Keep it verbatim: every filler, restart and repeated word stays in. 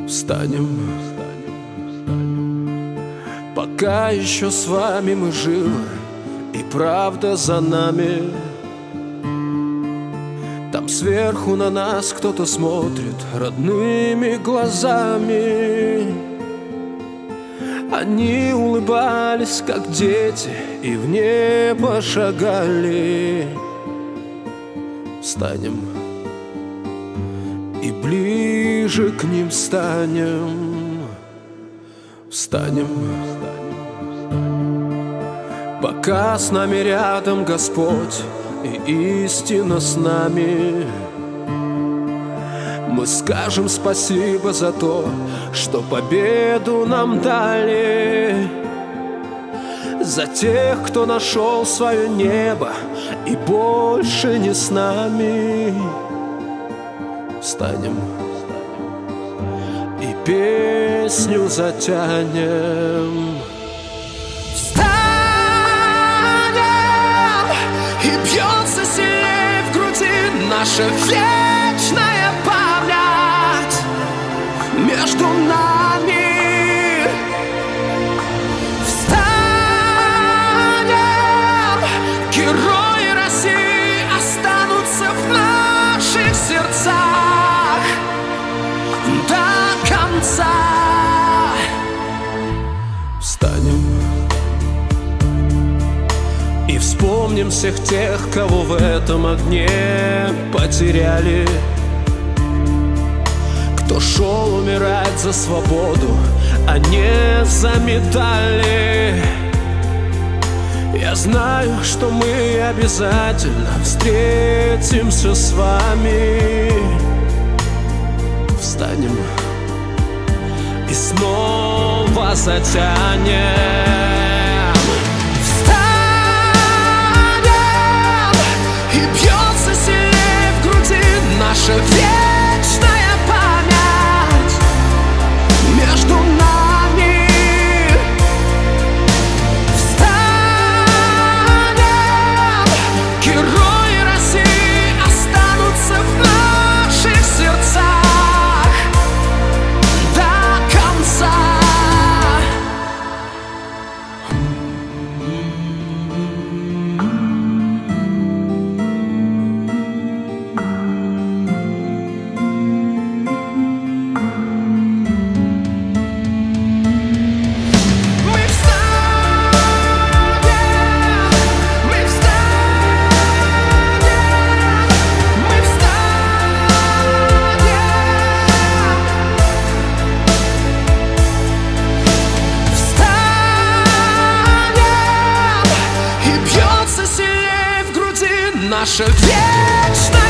Встанем, пока еще с вами мы живы, и правда за нами. Там сверху на нас кто-то смотрит родными глазами. Они улыбались, как дети, и в небо шагали. Встанем и ближе к ним станем. Встанем, пока с нами рядом Господь и истина с нами. Мы скажем спасибо за то, что победу нам дали, за тех, кто нашел свое небо и больше не с нами. Встанем и песню затянем. Встанем, и бьется сильнее в груди наша вечная память между нами. Встанем, герои России останутся в наших сердцах до конца. Встанем и вспомним всех тех, кого в этом огне потеряли, кто шел умирать за свободу, а не за медали. Я знаю, что мы обязательно встретимся с вами. Встанем и снова затянем. Наша вечная память между нами. Встанем, герои России останутся в наших сердцах до конца. Наша вечная